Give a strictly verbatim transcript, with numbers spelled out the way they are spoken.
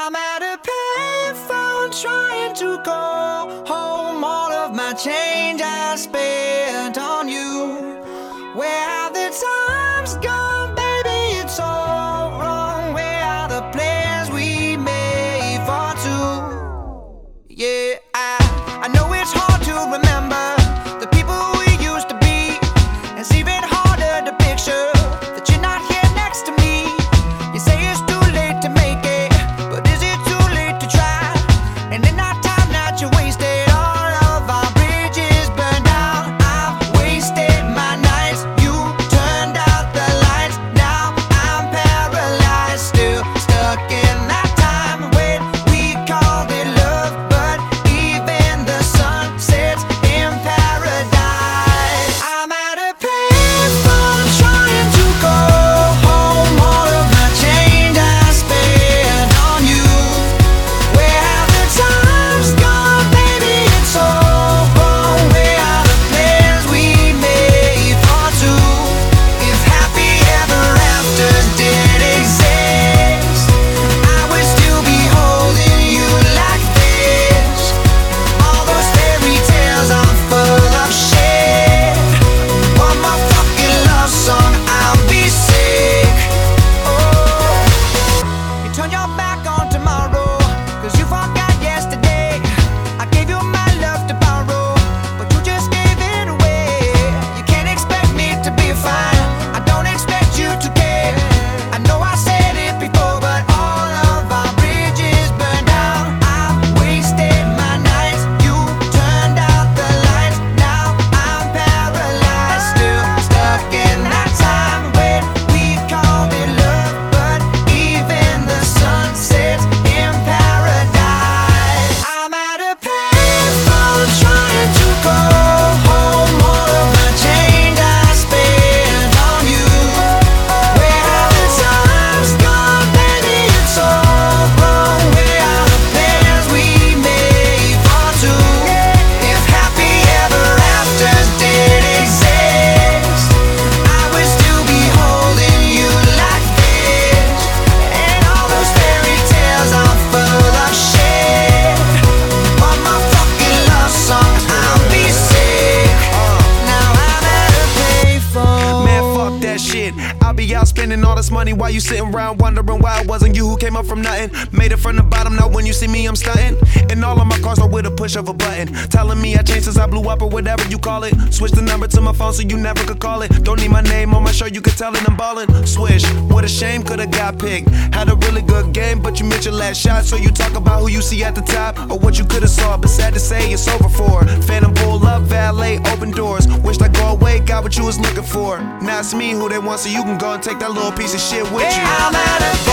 I'm at a payphone trying to call home. All of my change I spent on you. Where have the times gone, baby? It's all wrong. Where are the plans we made for two? Yeah, I, I know it's hard to remember the people we used to be. It's even harder to picture that you're not here next to me. You say it's too late to make it, but is it too late to try? And in that time that you wasted, all of our bridges burned down. I've wasted my nights, you turned out the lights. Now I'm paralyzed, still stuck in that time when we called it love. But even the sun sets in paradise. I'm at a payphone trying to go home. All of my change I spent on you. Where have the times gone, baby? It's all wrong. Where are the plans we made for two? If happy ever afters did exist, I would still be holding you like this. All those fairy tales are full of shit. One more fucking love song, I'll be sick. Oh, you turn your back on tomorrow, cause you forgot yesterday. I gave you my love to borrow, but you just gave it away. You can't expect me to be fine, I don't expect you to care. I know I said it before, but all of our bridges burned down. I've wasted my nights, you turned out the lights. Now I'm paralyzed, still stuck in that time when we called it love. But even the sun sets in paradise. I'm at a payphone trying to go home. All of my change I spent on you. Where have the times gone, baby? It's all wrong. Where are the plans we made for two? If happy ever afters did exist, I would still be holding you like this. And all those fairy tales are full of shit. One more fucking love song, I'll be sick. Now I'm at a payphone. Man, fuck that shit. I'll be out spending all this money while you sitting around wondering why it wasn't you who came up from nothing. Made it from the bottom, now when you see me, I'm stunting. And all of my cars are with a push of a button. Telling me I changed since I blew up or whatever you call it. Switch the number to my phone so you never could call it. Don't need my name on my shirt, you can tell it I'm ballin'. Swish, what a shame, could've got picked. Had a really good game, but you missed your last shot. So you talk about who you see at the top or what you could've saw. But sad to say, it's over for. Phantom pull up, valet, open doors. Wished I go away, got what you was looking for. Now it's me who they want, so you can go and take that little piece of shit with you. I'm at a